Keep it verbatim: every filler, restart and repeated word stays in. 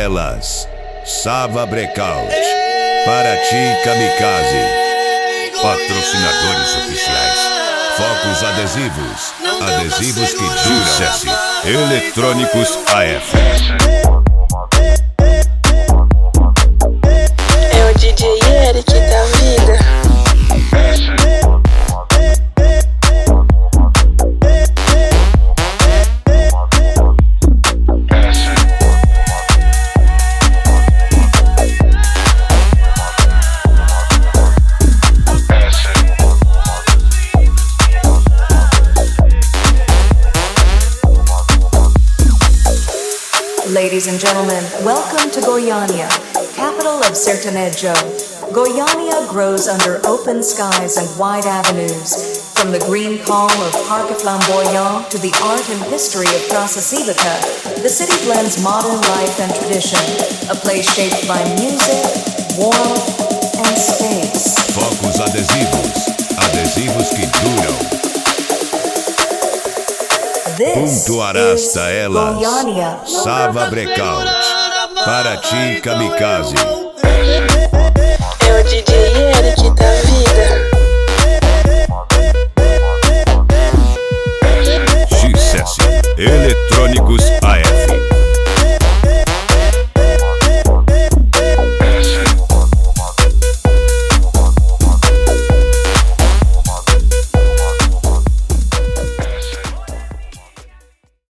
Elas, Sava Breakout, Paraty Kamikaze. Patrocinadores oficiais: Focos Adesivos, adesivos que duram. Sucesso. Eletrônicos A F. É o D J Eric da vida. Ladies and gentlemen, welcome to Goiânia, capital of Sertanejo. Goiânia grows under open skies and wide avenues. From the green calm of Parque Flamboyant to the art and history of Praça Cívica, the city blends modern life and tradition, a place shaped by music, warmth, and space. Focos Adesivos, adesivos que duram. This Punto Arasta is Elas, Goiânia. Sava Breakout, Paraty Kamikaze. É o D J Eric da vida. Sucesso. Eletrônicos